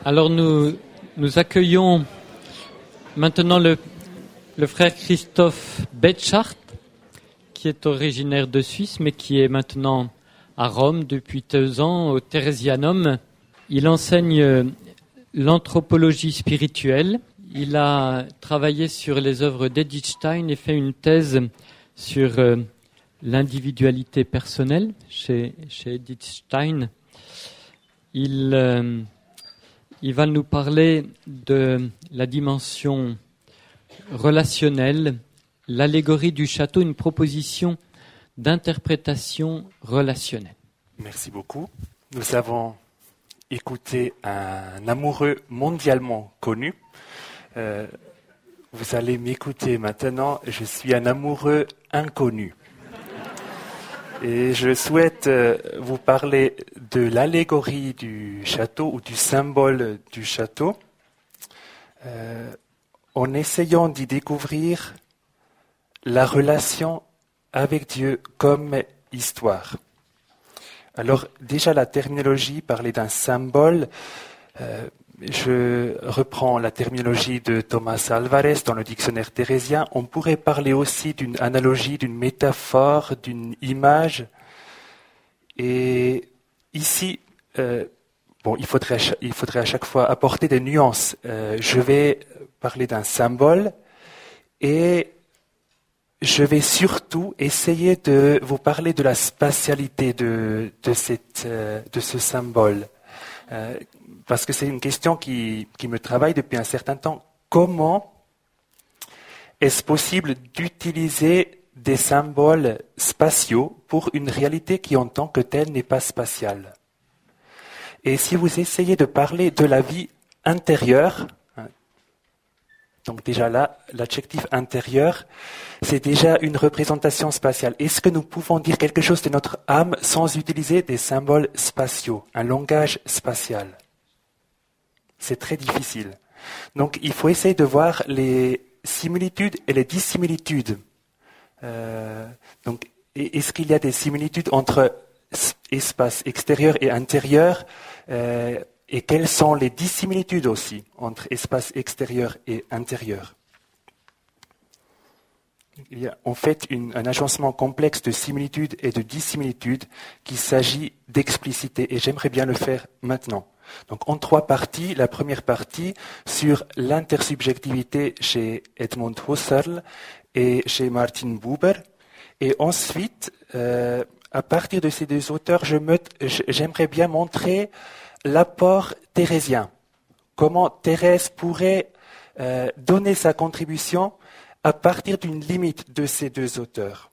Alors nous accueillons maintenant le frère Christoph Betschart, qui est originaire de Suisse, mais qui est maintenant à Rome depuis 2 ans, au Theresianum. Il enseigne l'anthropologie spirituelle. Il a travaillé sur les œuvres d'Edith Stein et fait une thèse sur l'individualité personnelle chez Edith Stein. Il va nous parler de la dimension relationnelle, l'allégorie du château, une proposition d'interprétation relationnelle. Merci beaucoup. Nous avons écouté un amoureux mondialement connu. Vous allez m'écouter maintenant, je suis un amoureux inconnu. Et je souhaite vous parler de l'allégorie du château ou du symbole du château, en essayant d'y découvrir la relation avec Dieu comme histoire. Alors déjà la terminologie parlait d'un symbole. Je reprends la terminologie de Thomas Alvarez dans le dictionnaire thérésien. On pourrait parler aussi d'une analogie, d'une métaphore, d'une image. Et ici, il faudrait à chaque fois apporter des nuances. Je vais parler d'un symbole et je vais surtout essayer de vous parler de la spatialité de ce symbole. Parce que c'est une question qui me travaille depuis un certain temps. Comment est-ce possible d'utiliser des symboles spatiaux pour une réalité qui en tant que telle n'est pas spatiale? Et si vous essayez de parler de la vie intérieure, donc déjà là, l'adjectif intérieur, c'est déjà une représentation spatiale. Est-ce que nous pouvons dire quelque chose de notre âme sans utiliser des symboles spatiaux, un langage spatial? C'est très difficile. Donc il faut essayer de voir les similitudes et les dissimilitudes. Donc est-ce qu'il y a des similitudes entre espace extérieur et intérieur, et quelles sont les dissimilitudes aussi entre espace extérieur et intérieur? Il y a en fait un agencement complexe de similitudes et de dissimilitudes qu'il s'agit d'expliciter, et j'aimerais bien le faire maintenant. Donc en 3 parties, la première partie sur l'intersubjectivité chez Edmund Husserl et chez Martin Buber, et ensuite, à partir de ces 2 auteurs, j'aimerais bien montrer l'apport thérésien, comment Thérèse pourrait donner sa contribution à partir d'une limite de ces 2 auteurs.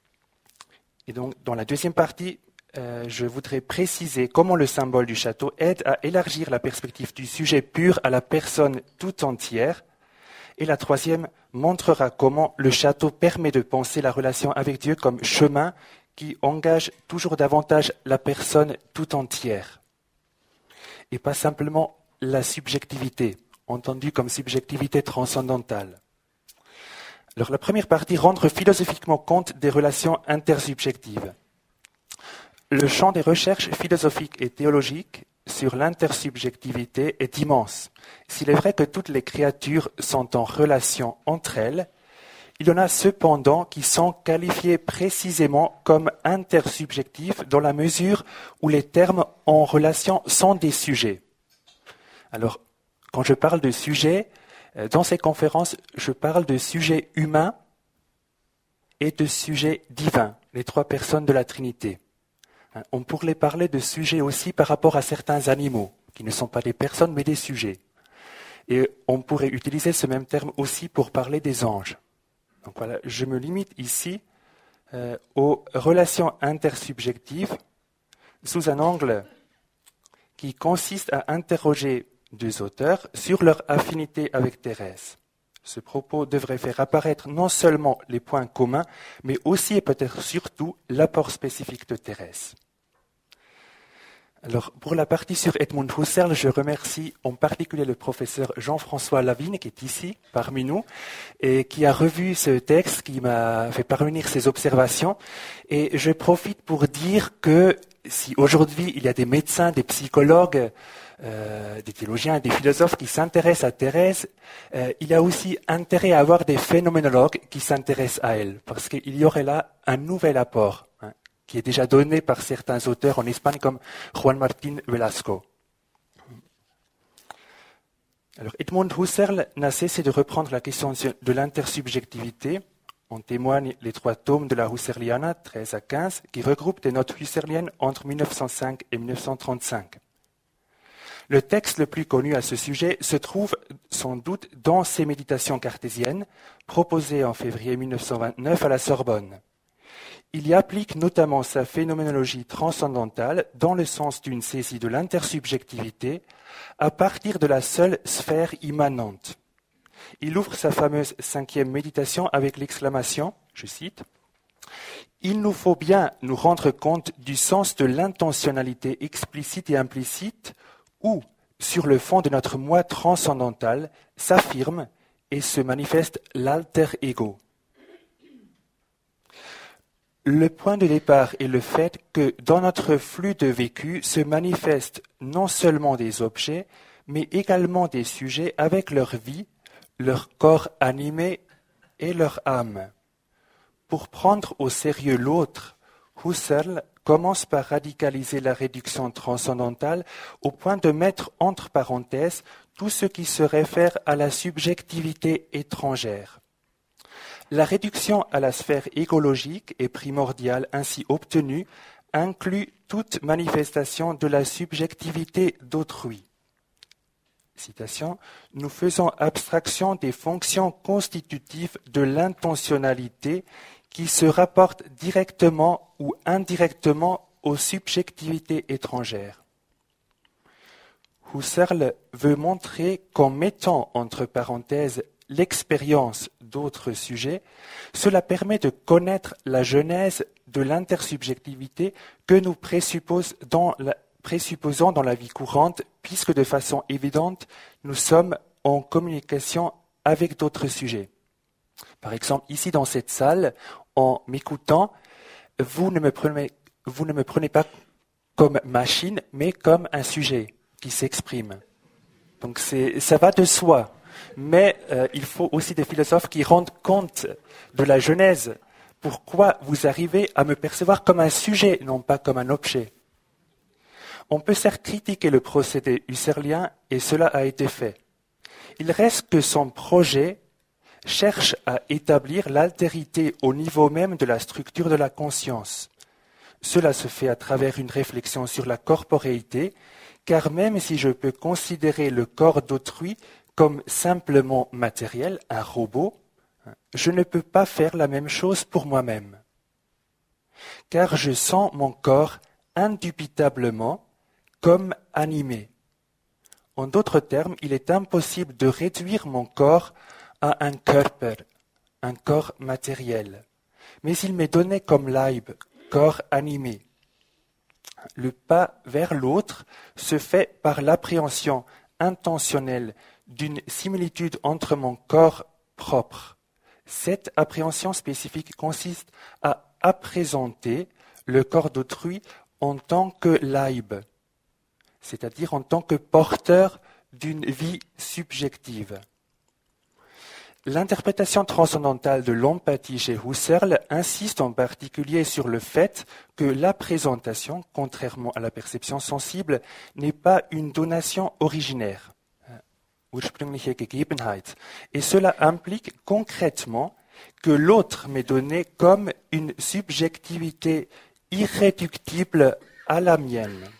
Et donc, dans la deuxième partie, je voudrais préciser comment le symbole du château aide à élargir la perspective du sujet pur à la personne tout entière. Et la troisième montrera comment le château permet de penser la relation avec Dieu comme chemin qui engage toujours davantage la personne tout entière. Et pas simplement la subjectivité, entendue comme subjectivité transcendantale. Alors la première partie, rendre philosophiquement compte des relations intersubjectives. Le champ des recherches philosophiques et théologiques sur l'intersubjectivité est immense. S'il est vrai que toutes les créatures sont en relation entre elles, il y en a cependant qui sont qualifiées précisément comme intersubjectifs dans la mesure où les termes en relation sont des sujets. Alors, quand je parle de sujets, dans ces conférences, je parle de sujets humains et de sujets divins, les 3 personnes de la Trinité. On pourrait parler de sujets aussi par rapport à certains animaux, qui ne sont pas des personnes mais des sujets. Et on pourrait utiliser ce même terme aussi pour parler des anges. Donc voilà, je me limite ici aux relations intersubjectives sous un angle qui consiste à interroger 2 auteurs sur leur affinité avec Thérèse. Ce propos devrait faire apparaître non seulement les points communs, mais aussi et peut-être surtout l'apport spécifique de Thérèse. Alors, pour la partie sur Edmund Husserl, je remercie en particulier le professeur Jean-François Lavigne, qui est ici, parmi nous, et qui a revu ce texte, qui m'a fait parvenir ses observations. Et je profite pour dire que si aujourd'hui il y a des médecins, des psychologues, des théologiens et des philosophes qui s'intéressent à Thérèse, il y a aussi intérêt à avoir des phénoménologues qui s'intéressent à elle, parce qu'il y aurait là un nouvel apport, qui est déjà donné par certains auteurs en Espagne comme Juan Martín Velasco. Alors, Edmund Husserl n'a cessé de reprendre la question de l'intersubjectivité. En témoignent les 3 tomes de la Husserliana, 13 à 15, qui regroupent des notes husserliennes entre 1905 et 1935. Le texte le plus connu à ce sujet se trouve sans doute dans ses méditations cartésiennes, proposées en février 1929 à la Sorbonne. Il y applique notamment sa phénoménologie transcendantale dans le sens d'une saisie de l'intersubjectivité à partir de la seule sphère immanente. Il ouvre sa fameuse 5e méditation avec l'exclamation, je cite, « Il nous faut bien nous rendre compte du sens de l'intentionnalité explicite et implicite où, sur le fond de notre moi transcendantal, s'affirme et se manifeste l'alter ego. » Le point de départ est le fait que dans notre flux de vécu se manifestent non seulement des objets, mais également des sujets avec leur vie, leur corps animé et leur âme. Pour prendre au sérieux l'autre, Husserl commence par radicaliser la réduction transcendantale au point de mettre entre parenthèses tout ce qui se réfère à la subjectivité étrangère. La réduction à la sphère égologique et primordiale ainsi obtenue inclut toute manifestation de la subjectivité d'autrui. Citation, « Nous faisons abstraction des fonctions constitutives de l'intentionnalité qui se rapportent directement ou indirectement aux subjectivités étrangères. » Husserl veut montrer qu'en mettant entre parenthèses l'expérience d'autres sujets, cela permet de connaître la genèse de l'intersubjectivité que nous présupposons dans la vie courante, puisque de façon évidente, nous sommes en communication avec d'autres sujets. Par exemple, ici dans cette salle, en m'écoutant, vous ne me prenez pas comme machine, mais comme un sujet qui s'exprime. Donc ça va de soi. Mais il faut aussi des philosophes qui rendent compte de la genèse. Pourquoi vous arrivez à me percevoir comme un sujet, non pas comme un objet? On peut certes critiquer le procédé husserlien, et cela a été fait. Il reste que son projet cherche à établir l'altérité au niveau même de la structure de la conscience. Cela se fait à travers une réflexion sur la corporéité, car même si je peux considérer le corps d'autrui comme simplement matériel, un robot, je ne peux pas faire la même chose pour moi-même. Car je sens mon corps indubitablement comme animé. En d'autres termes, il est impossible de réduire mon corps à un Körper, un corps matériel. Mais il m'est donné comme Leib, corps animé. Le pas vers l'autre se fait par l'appréhension intentionnelle d'une similitude entre mon corps propre. Cette appréhension spécifique consiste à apprésenter le corps d'autrui en tant que Leib, c'est-à-dire en tant que porteur d'une vie subjective. L'interprétation transcendantale de l'empathie chez Husserl insiste en particulier sur le fait que la présentation, contrairement à la perception sensible, n'est pas une donation originaire, ursprüngliche Gegebenheit, et cela implique concrètement que l'autre m'est donné comme une subjectivité irréductible à la mienne.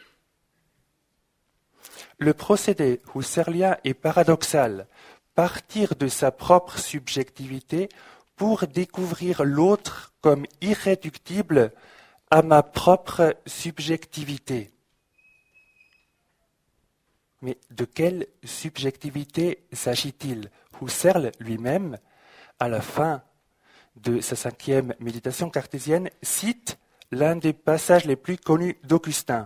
Le procédé husserlien est paradoxal. Partir de sa propre subjectivité pour découvrir l'autre comme irréductible à ma propre subjectivité. Mais de quelle subjectivité s'agit-il? Husserl lui-même, à la fin de sa 5e méditation cartésienne, cite l'un des passages les plus connus d'Augustin.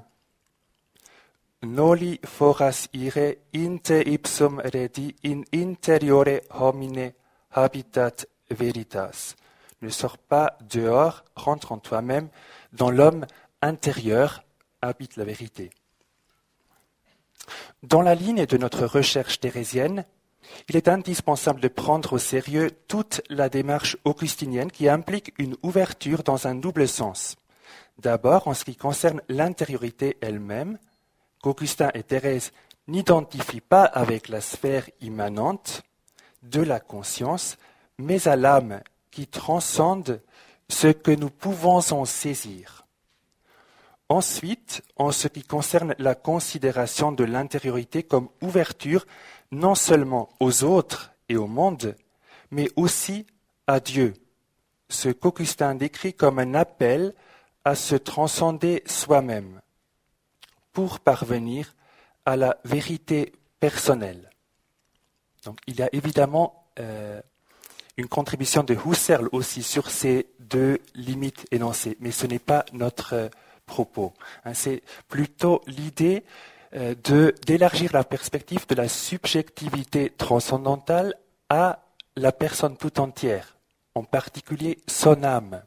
Noli foras ire inte ipsum redi in interiore homine habitat veritas. Ne sors pas dehors, rentre en toi-même, dans l'homme intérieur habite la vérité. Dans la ligne de notre recherche thérésienne, il est indispensable de prendre au sérieux toute la démarche augustinienne qui implique une ouverture dans un double sens. D'abord, en ce qui concerne l'intériorité elle-même, qu'Augustin et Thérèse n'identifient pas avec la sphère immanente de la conscience, mais à l'âme qui transcende ce que nous pouvons en saisir. Ensuite, en ce qui concerne la considération de l'intériorité comme ouverture non seulement aux autres et au monde, mais aussi à Dieu, ce qu'Augustin décrit comme un appel à se transcender soi-même pour parvenir à la vérité personnelle. Donc, il y a évidemment une contribution de Husserl aussi sur ces deux limites énoncées, mais ce n'est pas notre propos. C'est plutôt l'idée d'élargir la perspective de la subjectivité transcendantale à la personne tout entière, en particulier son âme.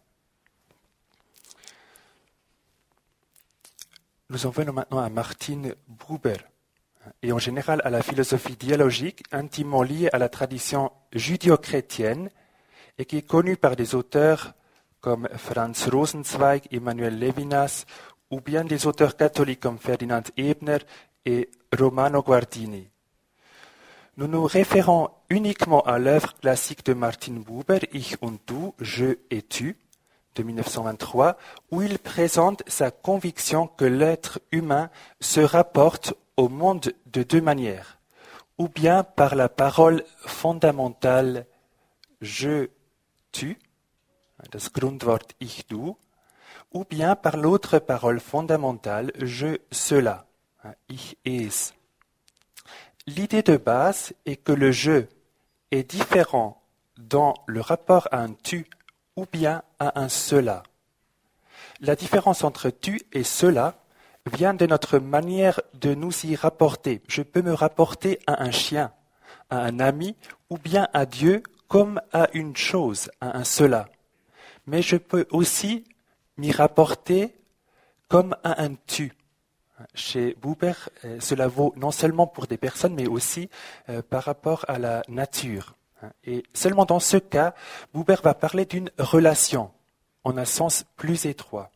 Nous en venons maintenant à Martin Buber, et en général à la philosophie dialogique intimement liée à la tradition judéo-chrétienne et qui est connue par des auteurs comme Franz Rosenzweig, Emmanuel Levinas, ou bien des auteurs catholiques comme Ferdinand Ebner et Romano Guardini. Nous nous référons uniquement à l'œuvre classique de Martin Buber, Ich und du, je et tu, de 1923, où il présente sa conviction que l'être humain se rapporte au monde de deux manières, ou bien par la parole fondamentale je, tu, das Grundwort ich, du, ou bien par l'autre parole fondamentale je, cela, ich, es. L'idée de base est que le je est différent dans le rapport à un tu ou bien à un cela. La différence entre tu et cela vient de notre manière de nous y rapporter. Je peux me rapporter à un chien, à un ami ou bien à Dieu comme à une chose, à un cela. Mais je peux aussi m'y rapporter comme à un tu. Chez Buber, cela vaut non seulement pour des personnes, mais aussi par rapport à la nature. Et seulement dans ce cas, Buber va parler d'une relation en un sens plus étroit.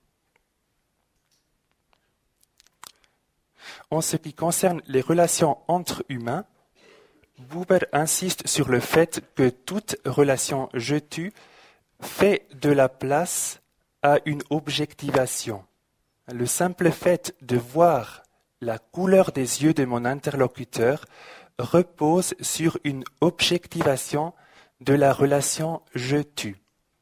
En ce qui concerne les relations entre humains, Buber insiste sur le fait que toute relation je-tu fait de la place à une objectivation. Le simple fait de voir la couleur des yeux de mon interlocuteur repose sur une objectivation de la relation je-tu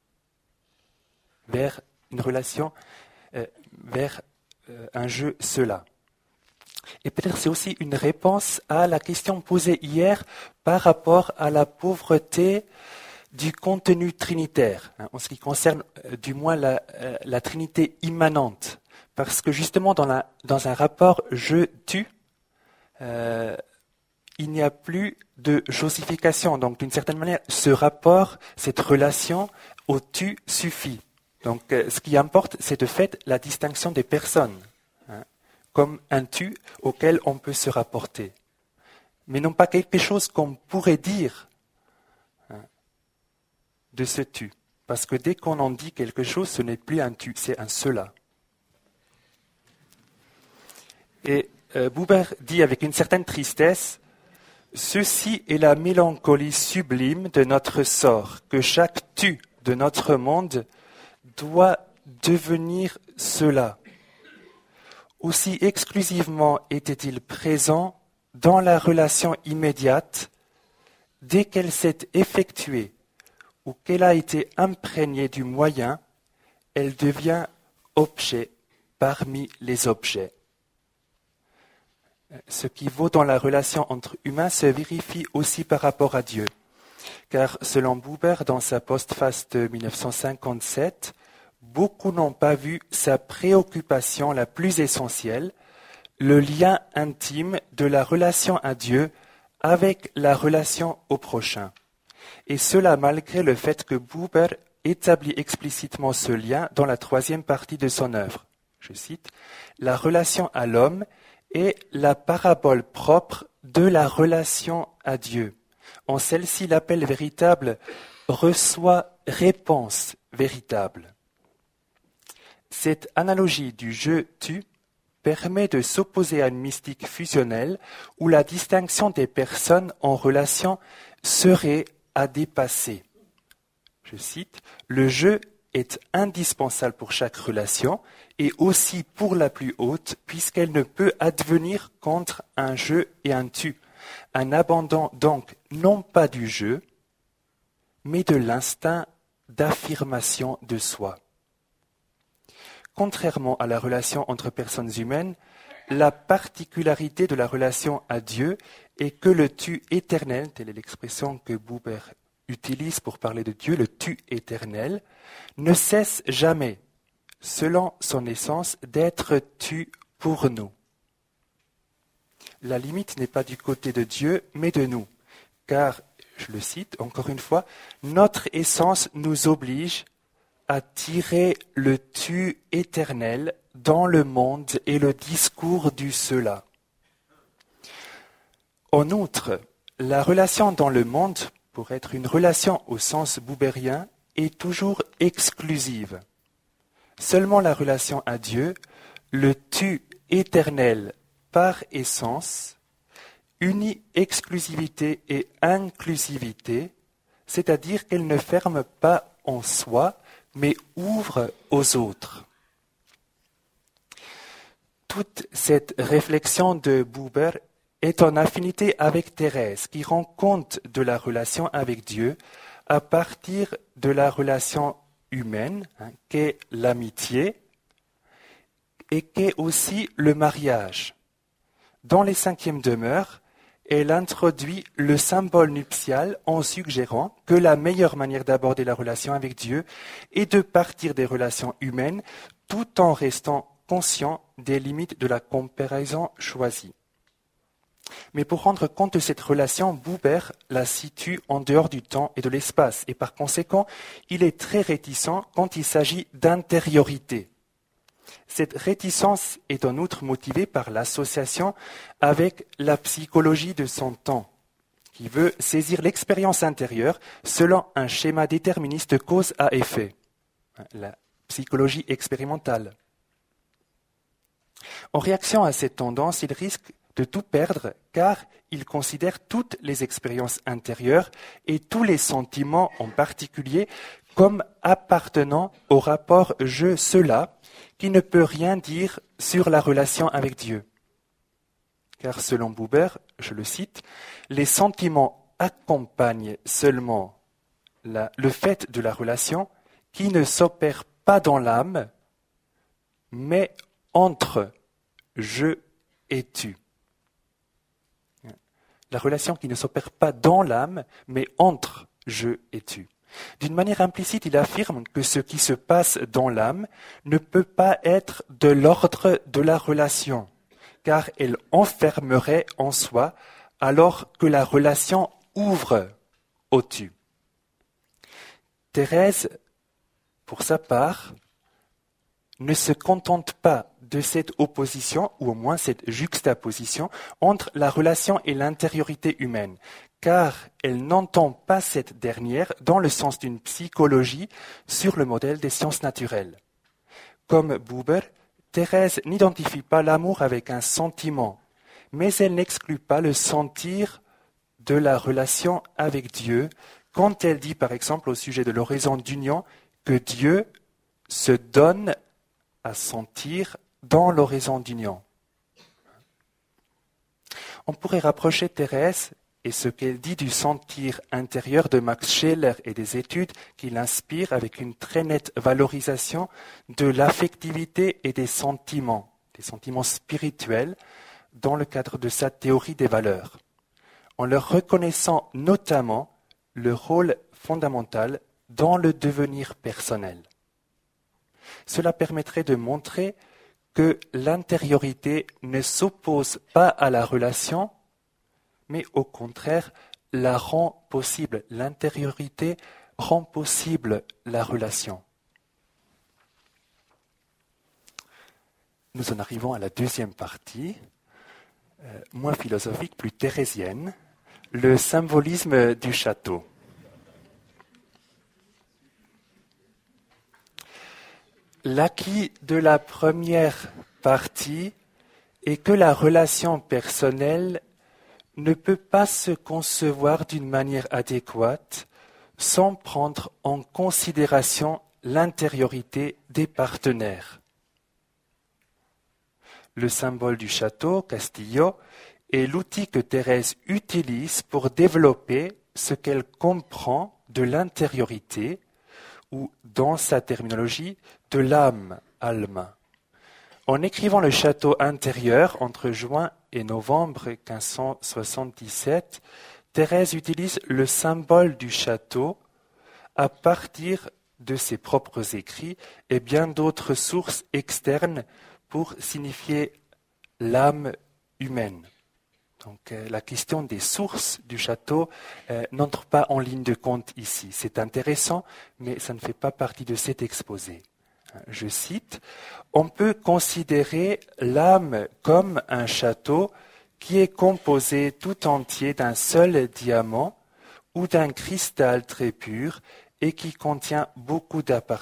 vers une relation vers un je-cela. Et peut-être c'est aussi une réponse à la question posée hier par rapport à la pauvreté du contenu trinitaire, en ce qui concerne du moins la Trinité immanente. Parce que justement dans un rapport je-tu, il n'y a plus de josification. Donc d'une certaine manière, ce rapport, cette relation au tu suffit. Donc ce qui importe, c'est de fait la distinction des personnes, comme un tu auquel on peut se rapporter. Mais non pas quelque chose qu'on pourrait dire de ce tu. Parce que dès qu'on en dit quelque chose, ce n'est plus un tu, c'est un cela. Et Buber dit avec une certaine tristesse, « Ceci est la mélancolie sublime de notre sort, que chaque tu de notre monde doit devenir cela. Aussi exclusivement était-il présent dans la relation immédiate, dès qu'elle s'est effectuée ou qu'elle a été imprégnée du moyen, elle devient objet parmi les objets. » Ce qui vaut dans la relation entre humains se vérifie aussi par rapport à Dieu. Car selon Buber, dans sa postface de 1957, beaucoup n'ont pas vu sa préoccupation la plus essentielle, le lien intime de la relation à Dieu avec la relation au prochain. Et cela malgré le fait que Buber établit explicitement ce lien dans la troisième partie de son œuvre. Je cite, « La relation à l'homme est la parabole propre de la relation à Dieu. En celle-ci, l'appel véritable reçoit réponse véritable. Cette analogie du je-tu permet de s'opposer à une mystique fusionnelle où la distinction des personnes en relation serait à dépasser. Je cite, « Le je est indispensable pour chaque relation et aussi pour la plus haute puisqu'elle ne peut advenir qu'entre un je et un tu. Un abandon donc non pas du je, mais de l'instinct d'affirmation de soi. » Contrairement à la relation entre personnes humaines, la particularité de la relation à Dieu est que le tu éternel, telle est l'expression que Buber utilise pour parler de Dieu, le tu éternel, ne cesse jamais, selon son essence, d'être tu pour nous. La limite n'est pas du côté de Dieu, mais de nous, car, je le cite encore une fois, notre essence nous oblige à tirer le tu éternel dans le monde et le discours du cela. En outre, la relation dans le monde, pour être une relation au sens buberien, est toujours exclusive. Seulement la relation à Dieu, le tu éternel par essence, unit exclusivité et inclusivité, c'est-à-dire qu'elle ne ferme pas en soi, mais ouvre aux autres. Toute cette réflexion de Buber est en affinité avec Thérèse, qui rend compte de la relation avec Dieu à partir de la relation humaine, qu'est l'amitié, et qu'est aussi le mariage. Dans les cinquièmes demeures, elle introduit le symbole nuptial en suggérant que la meilleure manière d'aborder la relation avec Dieu est de partir des relations humaines tout en restant conscient des limites de la comparaison choisie. Mais pour rendre compte de cette relation, Buber la situe en dehors du temps et de l'espace, et par conséquent, il est très réticent quand il s'agit d'intériorité. Cette réticence est en outre motivée par l'association avec la psychologie de son temps, qui veut saisir l'expérience intérieure selon un schéma déterministe cause à effet, la psychologie expérimentale. En réaction à cette tendance, il risque de tout perdre car il considère toutes les expériences intérieures et tous les sentiments en particulier comme appartenant au rapport je-cela qui ne peut rien dire sur la relation avec Dieu. Car selon Buber, je le cite, les sentiments accompagnent seulement le fait de la relation qui ne s'opère pas dans l'âme, mais entre je et tu. La relation qui ne s'opère pas dans l'âme, mais entre je et tu. D'une manière implicite, il affirme que ce qui se passe dans l'âme ne peut pas être de l'ordre de la relation, car elle enfermerait en soi alors que la relation ouvre au tu. Thérèse, pour sa part, ne se contente pas de cette opposition, ou au moins cette juxtaposition, entre la relation et l'intériorité humaine, car elle n'entend pas cette dernière dans le sens d'une psychologie sur le modèle des sciences naturelles. Comme Buber, Thérèse n'identifie pas l'amour avec un sentiment, mais elle n'exclut pas le sentir de la relation avec Dieu, quand elle dit par exemple au sujet de l'horizon d'union que Dieu se donne à sentir dans l'horizon d'union. On pourrait rapprocher Thérèse et ce qu'elle dit du sentir intérieur de Max Scheler et des études qui l'inspirent avec une très nette valorisation de l'affectivité et des sentiments spirituels dans le cadre de sa théorie des valeurs, en leur reconnaissant notamment le rôle fondamental dans le devenir personnel. Cela permettrait de montrer que l'intériorité ne s'oppose pas à la relation, mais au contraire la rend possible. L'intériorité rend possible la relation. Nous en arrivons à la deuxième partie. moins philosophique, plus thérésienne, le symbolisme du château. L'acquis de la première partie est que la relation personnelle ne peut pas se concevoir d'une manière adéquate sans prendre en considération l'intériorité des partenaires. Le symbole du château, Castillo, est l'outil que Thérèse utilise pour développer ce qu'elle comprend de l'intériorité ou, dans sa terminologie, de l'âme, alma. En écrivant le château intérieur entre juin et novembre 1577, Thérèse utilise le symbole du château à partir de ses propres écrits et bien d'autres sources externes pour signifier l'âme humaine. Donc la question des sources du château n'entre pas en ligne de compte ici. C'est intéressant, mais ça ne fait pas partie de cet exposé. Je cite, « On peut considérer l'âme comme un château qui est composé tout entier d'un seul diamant ou d'un cristal très pur et qui contient beaucoup d'appartements. »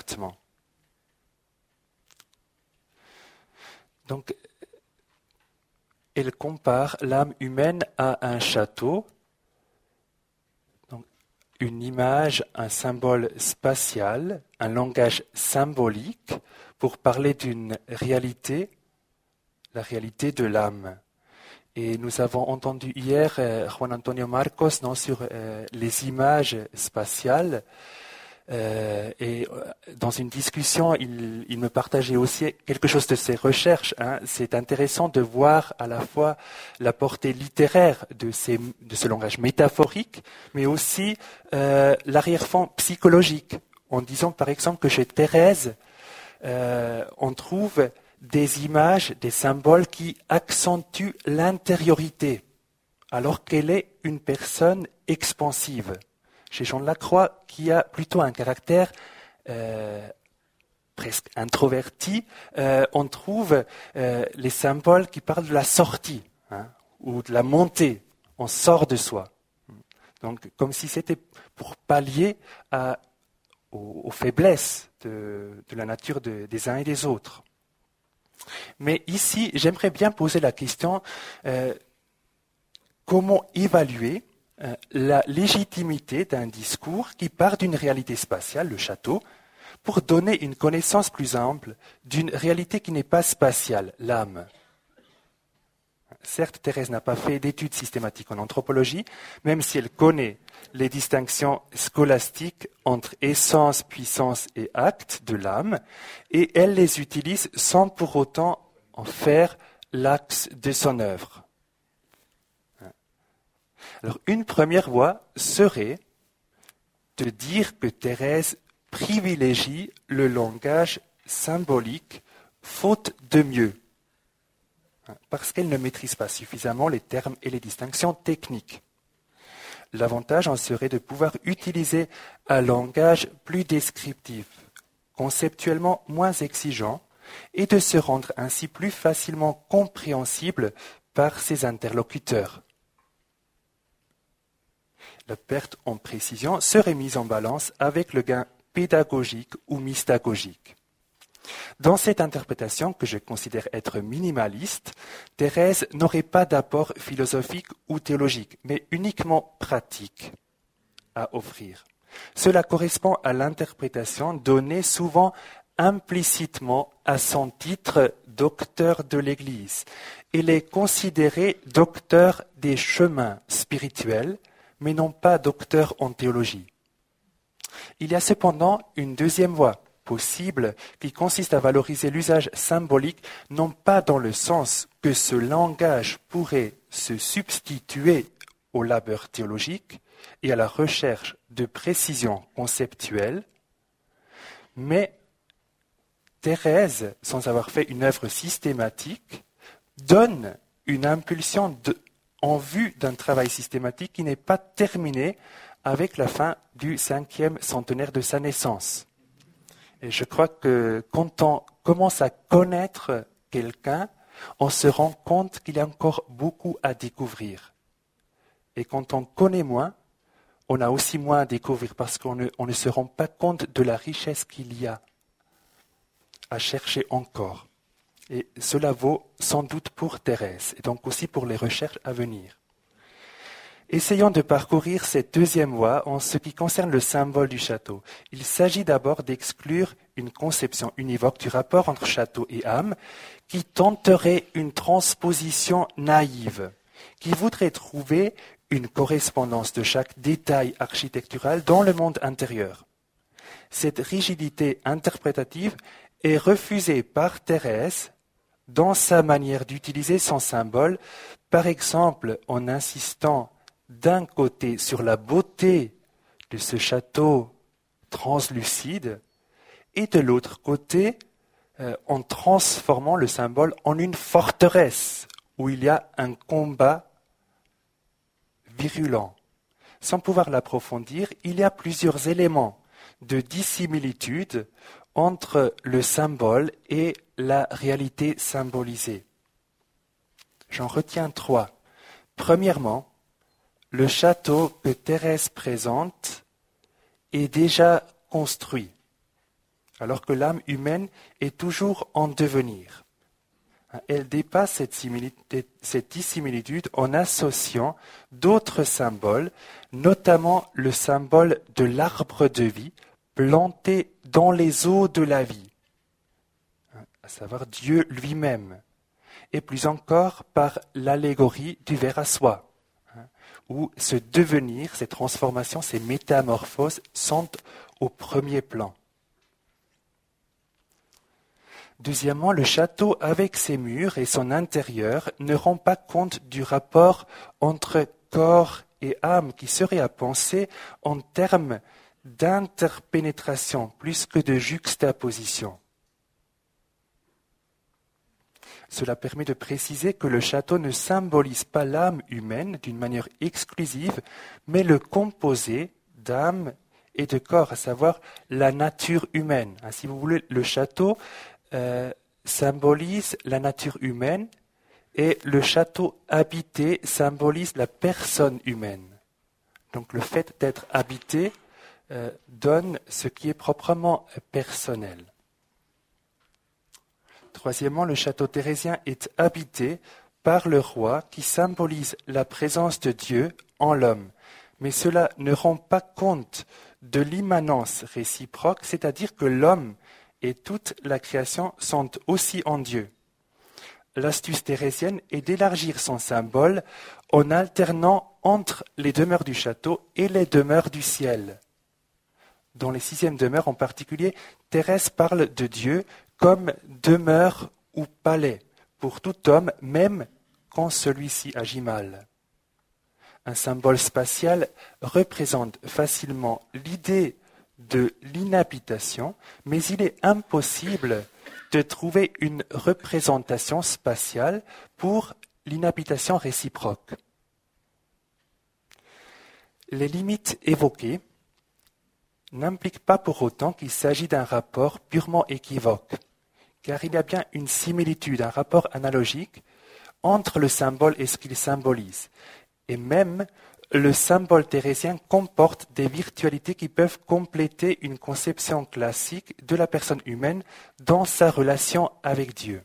Donc, elle compare l'âme humaine à un château, donc une image, un symbole spatial, un langage symbolique pour parler d'une réalité, la réalité de l'âme. Et nous avons entendu hier Juan Antonio Marcos sur les images spatiales. Et dans une discussion, il me partageait aussi quelque chose de ses recherches. C'est intéressant de voir à la fois la portée littéraire de ce langage métaphorique, mais aussi l'arrière-fond psychologique. En disant par exemple que chez Thérèse, on trouve des images, des symboles qui accentuent l'intériorité, alors qu'elle est une personne expansive. Chez Jean de la Croix, qui a plutôt un caractère presque introverti, on trouve les symboles qui parlent de la sortie ou de la montée. On sort de soi. Donc, comme si c'était pour pallier aux faiblesses de la nature des uns et des autres. Mais ici, j'aimerais bien poser la question comment évaluer la légitimité d'un discours qui part d'une réalité spatiale, le château, pour donner une connaissance plus ample d'une réalité qui n'est pas spatiale, l'âme. Certes, Thérèse n'a pas fait d'études systématiques en anthropologie, même si elle connaît les distinctions scolastiques entre essence, puissance et acte de l'âme, et elle les utilise sans pour autant en faire l'axe de son œuvre. Alors, une première voie serait de dire que Thérèse privilégie le langage symbolique faute de mieux, parce qu'elle ne maîtrise pas suffisamment les termes et les distinctions techniques. L'avantage en serait de pouvoir utiliser un langage plus descriptif, conceptuellement moins exigeant, et de se rendre ainsi plus facilement compréhensible par ses interlocuteurs. La perte en précision serait mise en balance avec le gain pédagogique ou mystagogique. Dans cette interprétation, que je considère être minimaliste, Thérèse n'aurait pas d'apport philosophique ou théologique, mais uniquement pratique à offrir. Cela correspond à l'interprétation donnée souvent implicitement à son titre docteur de l'Église. Il est considéré docteur des chemins spirituels, mais non pas docteur en théologie. Il y a cependant une deuxième voie possible qui consiste à valoriser l'usage symbolique, non pas dans le sens que ce langage pourrait se substituer au labeur théologique et à la recherche de précision conceptuelle, mais Thérèse, sans avoir fait une œuvre systématique, donne une impulsion en vue d'un travail systématique qui n'est pas terminé avec la fin du 5e centenaire de sa naissance. Et je crois que quand on commence à connaître quelqu'un, on se rend compte qu'il y a encore beaucoup à découvrir. Et quand on connaît moins, on a aussi moins à découvrir parce qu'on ne se rend pas compte de la richesse qu'il y a à chercher encore. Et cela vaut sans doute pour Thérèse et donc aussi pour les recherches à venir. Essayons de parcourir cette deuxième voie en ce qui concerne le symbole du château. Il s'agit d'abord d'exclure une conception univoque du rapport entre château et âme qui tenterait une transposition naïve, qui voudrait trouver une correspondance de chaque détail architectural dans le monde intérieur. Cette rigidité interprétative est refusée par Thérèse dans sa manière d'utiliser son symbole, par exemple en insistant d'un côté sur la beauté de ce château translucide et de l'autre côté en transformant le symbole en une forteresse où il y a un combat virulent. Sans pouvoir l'approfondir, il y a plusieurs éléments de dissimilitude entre le symbole et la réalité symbolisée. J'en retiens 3. Premièrement, le château que Thérèse présente est déjà construit, alors que l'âme humaine est toujours en devenir. Elle dépasse cette dissimilitude en associant d'autres symboles, notamment le symbole de l'arbre de vie planté dans les eaux de la vie, à savoir Dieu lui-même, et plus encore par l'allégorie du ver à soie, où ce devenir, ces transformations, ces métamorphoses sont au premier plan. Deuxièmement, le château avec ses murs et son intérieur ne rend pas compte du rapport entre corps et âme qui serait à penser en termes d'interpénétration plus que de juxtaposition. Cela permet de préciser que le château ne symbolise pas l'âme humaine d'une manière exclusive, mais le composé d'âme et de corps, à savoir la nature humaine. Si vous voulez, le château symbolise la nature humaine et le château habité symbolise la personne humaine. Donc le fait d'être habité donne ce qui est proprement personnel. Troisièmement, le château thérésien est habité par le roi qui symbolise la présence de Dieu en l'homme. Mais cela ne rend pas compte de l'immanence réciproque, c'est-à-dire que l'homme et toute la création sont aussi en Dieu. L'astuce thérésienne est d'élargir son symbole en alternant entre les demeures du château et les demeures du ciel. Dans les 6e demeures en particulier, Thérèse parle de Dieu comme demeure ou palais pour tout homme, même quand celui-ci agit mal. Un symbole spatial représente facilement l'idée de l'inhabitation, mais il est impossible de trouver une représentation spatiale pour l'inhabitation réciproque. Les limites évoquées n'impliquent pas pour autant qu'il s'agit d'un rapport purement équivoque, car il y a bien une similitude, un rapport analogique entre le symbole et ce qu'il symbolise. Et même, le symbole thérésien comporte des virtualités qui peuvent compléter une conception classique de la personne humaine dans sa relation avec Dieu.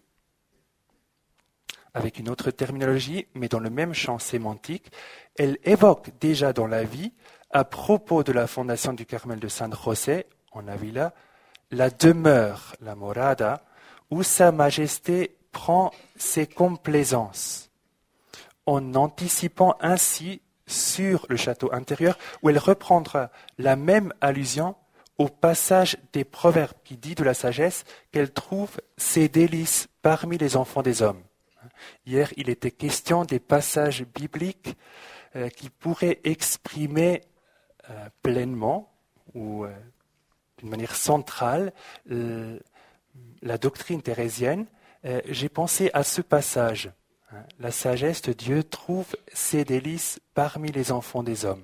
Avec une autre terminologie, mais dans le même champ sémantique, elle évoque déjà dans la vie, à propos de la fondation du Carmel de San José, en Avila, la demeure, la morada, où Sa Majesté prend ses complaisances, en anticipant ainsi sur le château intérieur, où elle reprendra la même allusion au passage des Proverbes qui dit de la sagesse qu'elle trouve ses délices parmi les enfants des hommes. Hier, il était question des passages bibliques qui pourraient exprimer pleinement ou d'une manière centrale la doctrine thérésienne. J'ai pensé à ce passage. La sagesse de Dieu trouve ses délices parmi les enfants des hommes.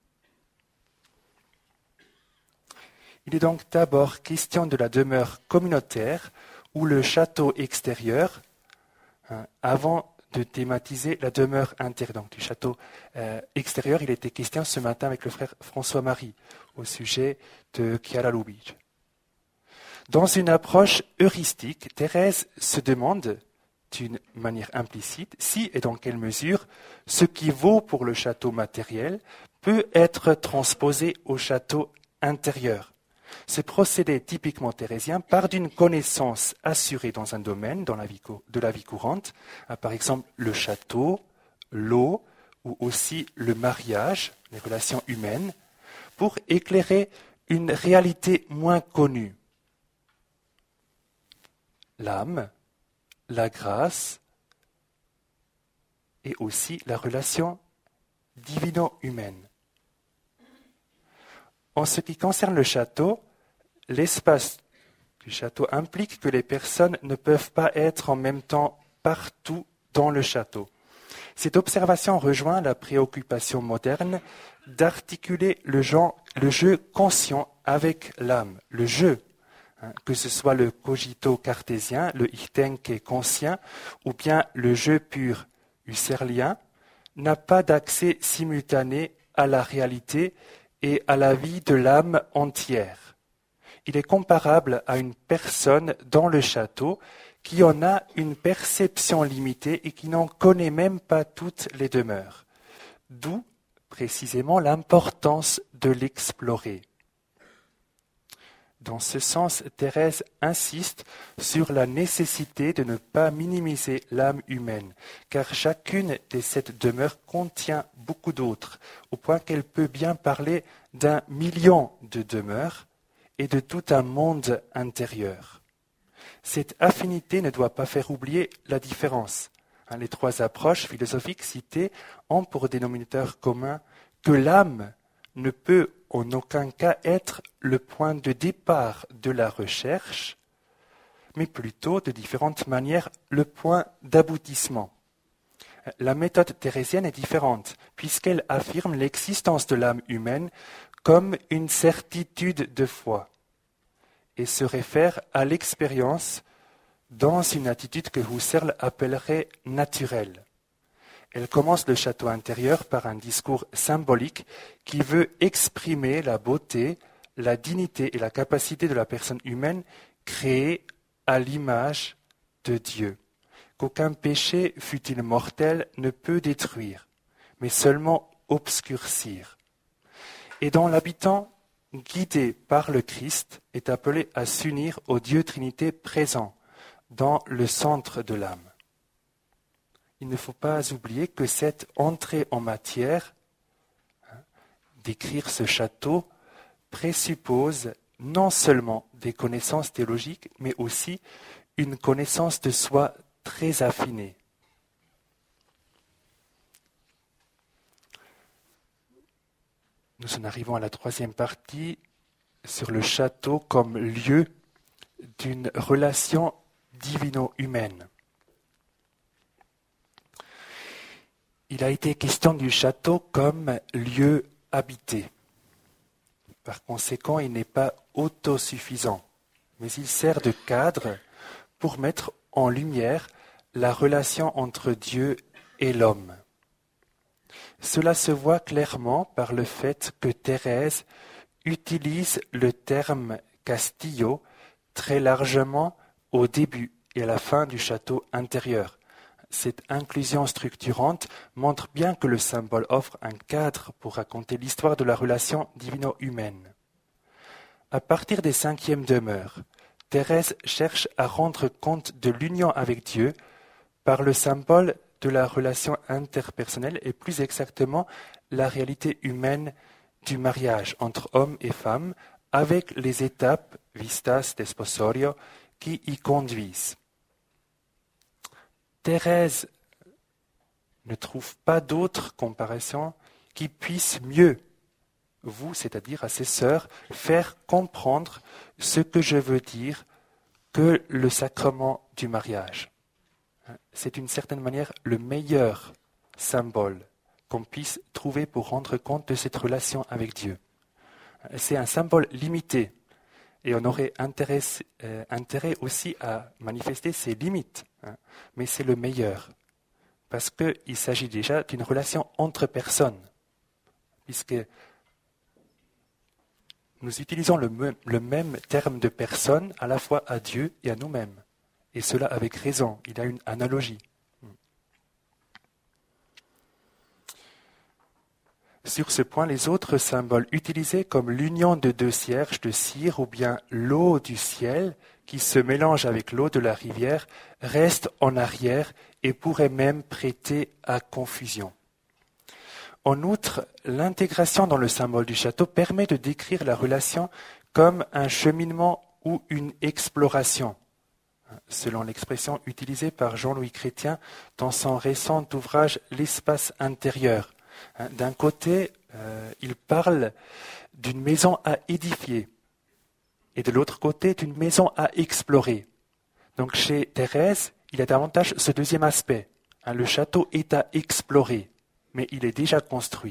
Il est donc d'abord question de la demeure communautaire où le château extérieur Avant de thématiser la demeure intérieure, donc du château extérieur, il était question ce matin avec le frère François-Marie au sujet de Chiara Lubich. Dans une approche heuristique, Thérèse se demande, d'une manière implicite, si et dans quelle mesure ce qui vaut pour le château matériel peut être transposé au château intérieur. Ce procédé typiquement thérésien part d'une connaissance assurée dans un domaine de la vie courante, par exemple le château, l'eau ou aussi le mariage, les relations humaines, pour éclairer une réalité moins connue. L'âme, la grâce et aussi la relation divino-humaine. En ce qui concerne le château, l'espace du château implique que les personnes ne peuvent pas être en même temps partout dans le château. Cette observation rejoint la préoccupation moderne d'articuler le jeu conscient avec l'âme, le jeu, que ce soit le cogito cartésien, le ich denke conscient, ou bien le jeu pur husserlien, n'a pas d'accès simultané à la réalité et à la vie de l'âme entière. Il est comparable à une personne dans le château qui en a une perception limitée et qui n'en connaît même pas toutes les demeures. D'où précisément l'importance de l'explorer. Dans ce sens, Thérèse insiste sur la nécessité de ne pas minimiser l'âme humaine, car chacune des sept demeures contient beaucoup d'autres, au point qu'elle peut bien parler d'1 million de demeures et de tout un monde intérieur. Cette affinité ne doit pas faire oublier la différence. Les trois approches philosophiques citées ont pour dénominateur commun que l'âme ne peut en aucun cas être le point de départ de la recherche, mais plutôt de différentes manières le point d'aboutissement. La méthode thérésienne est différente, puisqu'elle affirme l'existence de l'âme humaine comme une certitude de foi, et se réfère à l'expérience dans une attitude que Husserl appellerait naturelle. Elle commence le château intérieur par un discours symbolique qui veut exprimer la beauté, la dignité et la capacité de la personne humaine créée à l'image de Dieu, qu'aucun péché, fût-il mortel, ne peut détruire, mais seulement obscurcir. Et dont l'habitant, guidé par le Christ, est appelé à s'unir au Dieu Trinité présent dans le centre de l'âme. Il ne faut pas oublier que cette entrée en matière, d'écrire ce château, présuppose non seulement des connaissances théologiques, mais aussi une connaissance de soi très affinée. Nous en arrivons à la troisième partie sur le château comme lieu d'une relation divino-humaine. Il a été question du château comme lieu habité. Par conséquent, il n'est pas autosuffisant, mais il sert de cadre pour mettre en lumière la relation entre Dieu et l'homme. Cela se voit clairement par le fait que Thérèse utilise le terme castillo très largement au début et à la fin du château intérieur. Cette inclusion structurante montre bien que le symbole offre un cadre pour raconter l'histoire de la relation divino-humaine. À partir des cinquièmes demeures, Thérèse cherche à rendre compte de l'union avec Dieu par le symbole de la relation interpersonnelle et plus exactement la réalité humaine du mariage entre hommes et femmes avec les étapes vistas desposorio qui y conduisent. Thérèse ne trouve pas d'autre comparaison qui puisse mieux, vous, c'est-à-dire à ses sœurs, faire comprendre ce que je veux dire que le sacrement du mariage. C'est d'une certaine manière le meilleur symbole qu'on puisse trouver pour rendre compte de cette relation avec Dieu. C'est un symbole limité et on aurait intérêt aussi à manifester ses limites Mais c'est le meilleur, parce qu'il s'agit déjà d'une relation entre personnes, puisque nous utilisons le même terme de personne à la fois à Dieu et à nous-mêmes. Et cela avec raison, il y a une analogie. Sur ce point, les autres symboles utilisés comme l'union de deux cierges de cire ou bien l'eau du ciel qui se mélange avec l'eau de la rivière restent en arrière et pourraient même prêter à confusion. En outre, l'intégration dans le symbole du château permet de décrire la relation comme un cheminement ou une exploration, selon l'expression utilisée par Jean-Louis Chrétien dans son récent ouvrage « L'espace intérieur ». D'un côté, il parle d'une maison à édifier et de l'autre côté, d'une maison à explorer. Donc chez Thérèse, il y a davantage ce deuxième aspect. Le château est à explorer, mais il est déjà construit.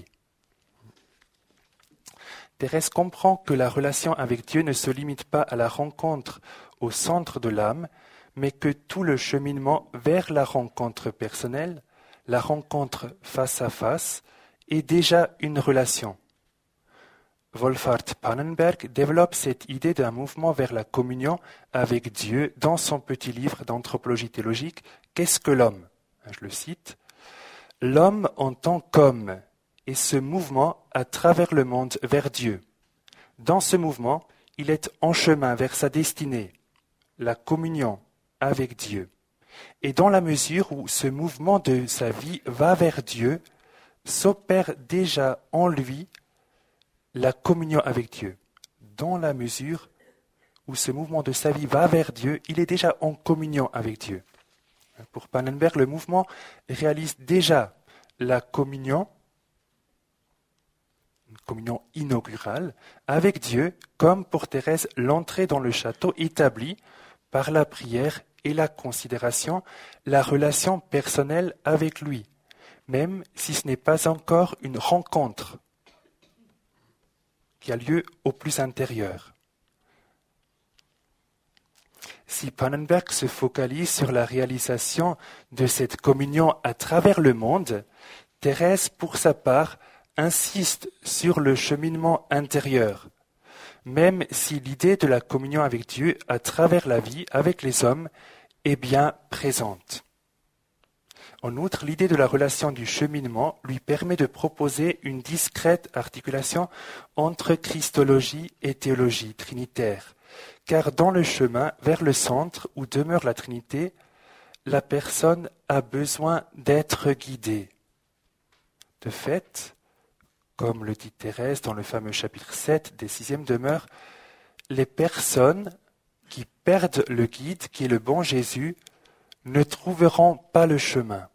Thérèse comprend que la relation avec Dieu ne se limite pas à la rencontre au centre de l'âme, mais que tout le cheminement vers la rencontre personnelle, la rencontre face à face, est déjà une relation. Wolfhard Pannenberg développe cette idée d'un mouvement vers la communion avec Dieu dans son petit livre d'anthropologie théologique « Qu'est-ce que l'homme ?» Je le cite. « L'homme en tant qu'homme est ce mouvement à travers le monde vers Dieu. Dans ce mouvement, il est en chemin vers sa destinée, la communion avec Dieu. Et dans la mesure où ce mouvement de sa vie va vers Dieu, s'opère déjà en lui la communion avec Dieu. Dans la mesure où ce mouvement de sa vie va vers Dieu, il est déjà en communion avec Dieu. Pour Pannenberg, le mouvement réalise déjà la communion, une communion inaugurale, avec Dieu, comme pour Thérèse, l'entrée dans le château établit par la prière et la considération, la relation personnelle avec lui, même si ce n'est pas encore une rencontre qui a lieu au plus intérieur. Si Pannenberg se focalise sur la réalisation de cette communion à travers le monde, Thérèse, pour sa part, insiste sur le cheminement intérieur, même si l'idée de la communion avec Dieu à travers la vie avec les hommes est bien présente. En outre, l'idée de la relation du cheminement lui permet de proposer une discrète articulation entre christologie et théologie trinitaire, car dans le chemin vers le centre où demeure la Trinité, la personne a besoin d'être guidée. De fait, comme le dit Thérèse dans le fameux chapitre 7 des 6e demeures, les personnes qui perdent le guide, qui est le bon Jésus, ne trouveront pas le chemin.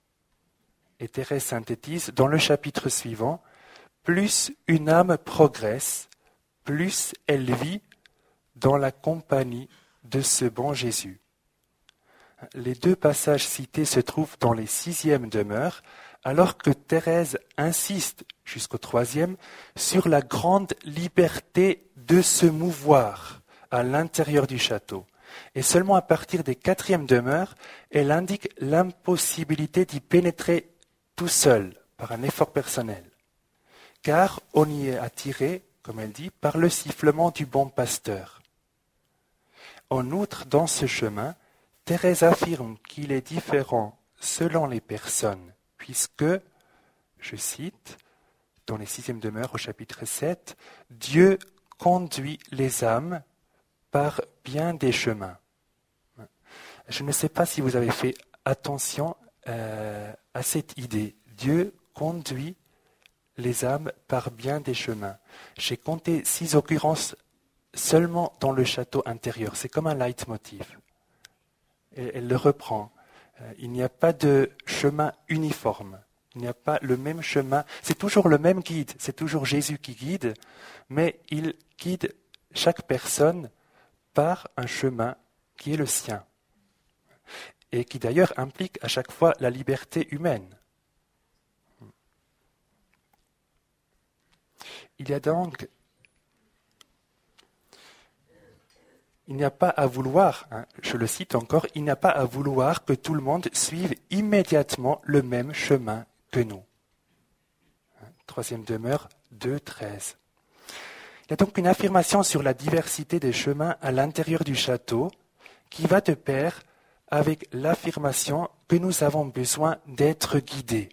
Et Thérèse synthétise dans le chapitre suivant, plus une âme progresse, plus elle vit dans la compagnie de ce bon Jésus. Les deux passages cités se trouvent dans les 6e demeures, alors que Thérèse insiste jusqu'au 3e sur la grande liberté de se mouvoir à l'intérieur du château. Et seulement à partir des 4e demeures, elle indique l'impossibilité d'y pénétrer tout seul, par un effort personnel. Car on y est attiré, comme elle dit, par le sifflement du bon pasteur. En outre, dans ce chemin, Thérèse affirme qu'il est différent selon les personnes, puisque, je cite, dans les 6e demeures au chapitre 7, Dieu conduit les âmes par bien des chemins. Je ne sais pas si vous avez fait attention à cette idée. Dieu conduit les âmes par bien des chemins. J'ai compté 6 occurrences seulement dans le château intérieur. C'est comme un leitmotiv. Elle le reprend. Il n'y a pas de chemin uniforme. Il n'y a pas le même chemin. C'est toujours le même guide. C'est toujours Jésus qui guide, mais il guide chaque personne par un chemin qui est le sien. Et qui d'ailleurs implique à chaque fois la liberté humaine. Il il n'y a pas à vouloir, je le cite encore, il n'y a pas à vouloir que tout le monde suive immédiatement le même chemin que nous. Troisième demeure, 2.13. Il y a donc une affirmation sur la diversité des chemins à l'intérieur du château qui va de pair avec l'affirmation que nous avons besoin d'être guidés.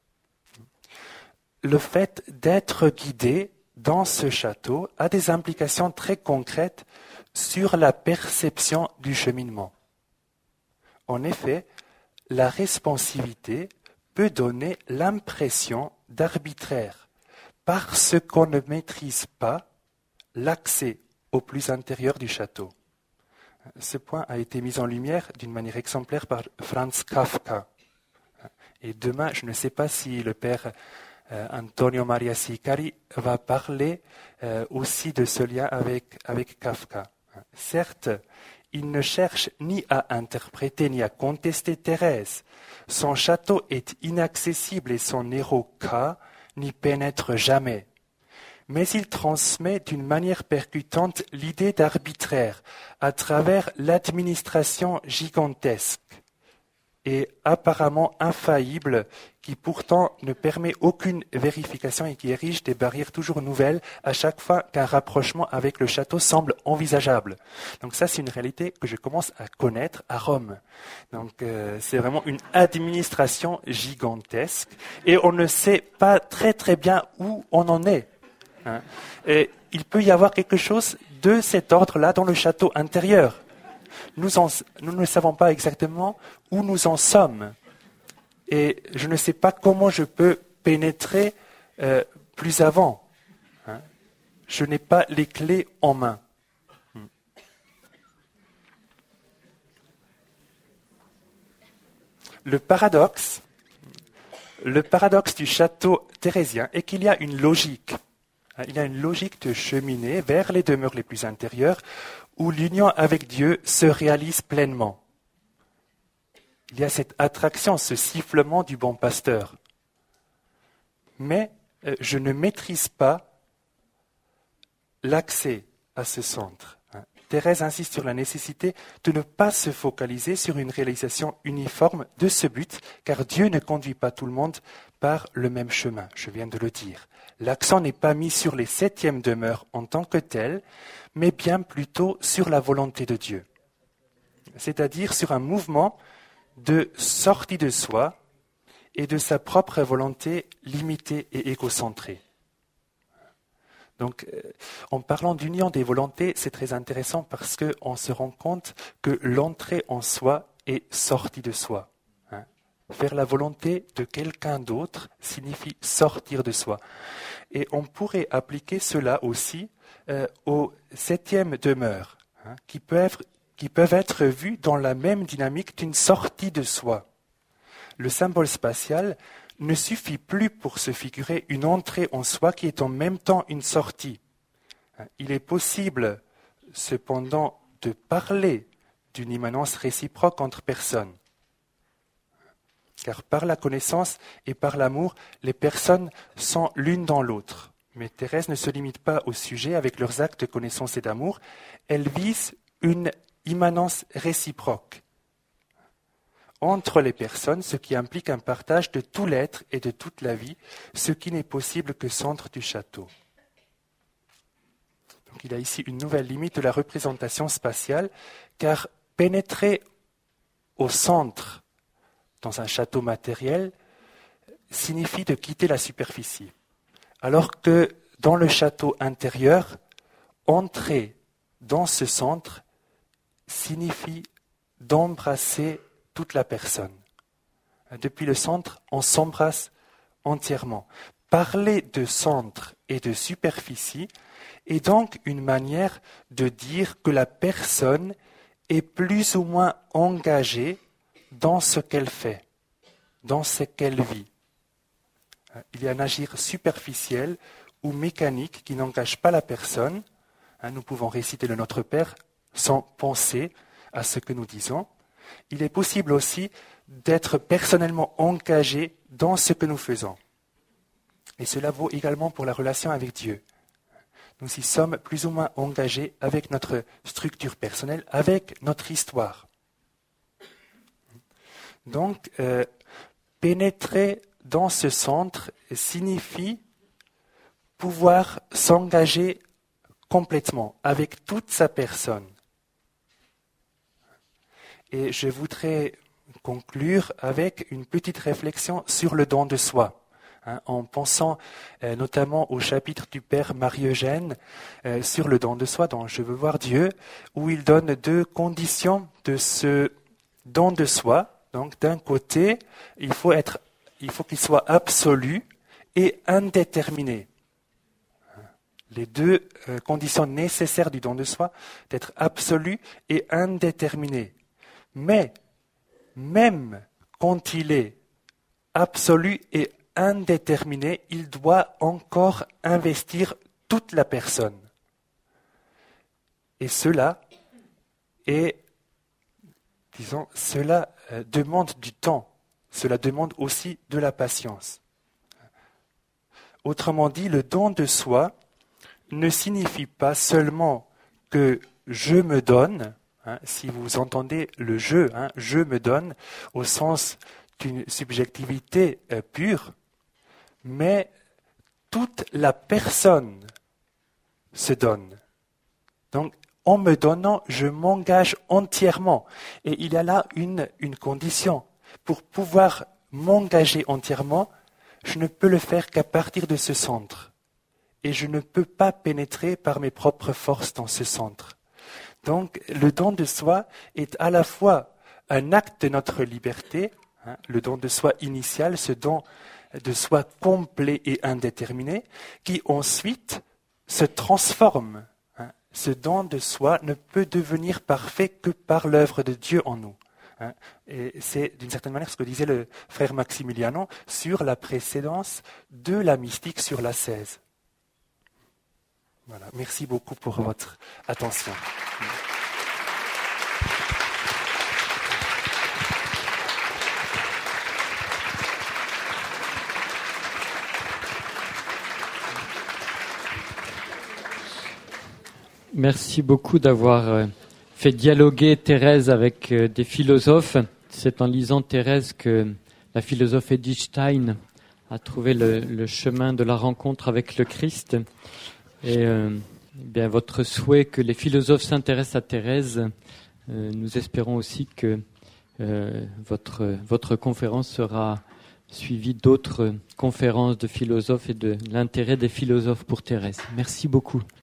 Le fait d'être guidé dans ce château a des implications très concrètes sur la perception du cheminement. En effet, la responsivité peut donner l'impression d'arbitraire parce qu'on ne maîtrise pas l'accès au plus intérieur du château. Ce point a été mis en lumière d'une manière exemplaire par Franz Kafka. Et demain, je ne sais pas si le père Antonio Maria Sicari va parler aussi de ce lien avec Kafka. Certes, il ne cherche ni à interpréter ni à contester Thérèse. Son château est inaccessible et son héros K n'y pénètre jamais. Mais il transmet d'une manière percutante l'idée d'arbitraire à travers l'administration gigantesque et apparemment infaillible qui pourtant ne permet aucune vérification et qui érige des barrières toujours nouvelles à chaque fois qu'un rapprochement avec le château semble envisageable. Donc ça, c'est une réalité que je commence à connaître à Rome. Donc c'est vraiment une administration gigantesque et on ne sait pas très très bien où on en est. Et il peut y avoir quelque chose de cet ordre-là dans le château intérieur. Nous ne savons pas exactement où nous en sommes. Et je ne sais pas comment je peux pénétrer plus avant. Je n'ai pas les clés en main. Le paradoxe du château thérésien est qu'il y a une logique. Il y a une logique de cheminée vers les demeures les plus intérieures où l'union avec Dieu se réalise pleinement. Il y a cette attraction, ce sifflement du bon pasteur. Mais je ne maîtrise pas l'accès à ce centre. Thérèse insiste sur la nécessité de ne pas se focaliser sur une réalisation uniforme de ce but, car Dieu ne conduit pas tout le monde par le même chemin, je viens de le dire. L'accent n'est pas mis sur les 7e demeures en tant que telles, mais bien plutôt sur la volonté de Dieu. C'est-à-dire sur un mouvement de sortie de soi et de sa propre volonté limitée et égocentrée. Donc, en parlant d'union des volontés, c'est très intéressant parce qu'on se rend compte que l'entrée en soi est sortie de soi. Faire la volonté de quelqu'un d'autre signifie sortir de soi. Et on pourrait appliquer cela aussi aux 7e demeures, qui peuvent être vues dans la même dynamique d'une sortie de soi. Le symbole spatial ne suffit plus pour se figurer une entrée en soi qui est en même temps une sortie. Il est possible, cependant, de parler d'une immanence réciproque entre personnes. Car par la connaissance et par l'amour, les personnes sont l'une dans l'autre. Mais Thérèse ne se limite pas au sujet avec leurs actes de connaissance et d'amour, elle vise une immanence réciproque entre les personnes, ce qui implique un partage de tout l'être et de toute la vie, ce qui n'est possible que centre du château. Donc il y a ici une nouvelle limite de la représentation spatiale, car pénétrer au centre dans un château matériel signifie de quitter la superficie, alors que dans le château intérieur, entrer dans ce centre signifie d'embrasser toute la personne. Depuis le centre, on s'embrasse entièrement. Parler de centre et de superficie est donc une manière de dire que la personne est plus ou moins engagée dans ce qu'elle fait, dans ce qu'elle vit. Il y a un agir superficiel ou mécanique qui n'engage pas la personne. Nous pouvons réciter le Notre Père sans penser à ce que nous disons. Il est possible aussi d'être personnellement engagé dans ce que nous faisons. Et cela vaut également pour la relation avec Dieu. nous y sommes plus ou moins engagés avec notre structure personnelle, avec notre histoire. Donc, pénétrer dans ce centre signifie pouvoir s'engager complètement avec toute sa personne. Et je voudrais conclure avec une petite réflexion sur le don de soi, en pensant notamment au chapitre du Père Marie-Eugène sur le don de soi dans Je veux voir Dieu, où il donne 2 conditions de ce don de soi. Donc d'un côté, il faut qu'il soit absolu et indéterminé. Les 2 conditions nécessaires du don de soi, d'être absolu et indéterminé. Mais même quand il est absolu et indéterminé, il doit encore investir toute la personne. Et cela demande du temps. Cela demande aussi de la patience. Autrement dit, le don de soi ne signifie pas seulement que je me donne, si vous entendez le je me donne au sens d'une subjectivité pure, mais toute la personne se donne. Donc, en me donnant, je m'engage entièrement. Et il y a là une condition. Pour pouvoir m'engager entièrement, je ne peux le faire qu'à partir de ce centre. Et je ne peux pas pénétrer par mes propres forces dans ce centre. Donc, le don de soi est à la fois un acte de notre liberté, le don de soi initial, ce don de soi complet et indéterminé, qui ensuite se transforme. Ce don de soi ne peut devenir parfait que par l'œuvre de Dieu en nous. Et c'est d'une certaine manière ce que disait le frère Maximiliano sur la précédence de la mystique sur l'ascèse. Voilà. Merci beaucoup pour votre attention. Merci beaucoup d'avoir fait dialoguer Thérèse avec des philosophes. C'est en lisant Thérèse que la philosophe Edith Stein a trouvé le chemin de la rencontre avec le Christ. Et bien votre souhait que les philosophes s'intéressent à Thérèse, nous espérons aussi que votre conférence sera suivie d'autres conférences de philosophes et de l'intérêt des philosophes pour Thérèse. Merci beaucoup.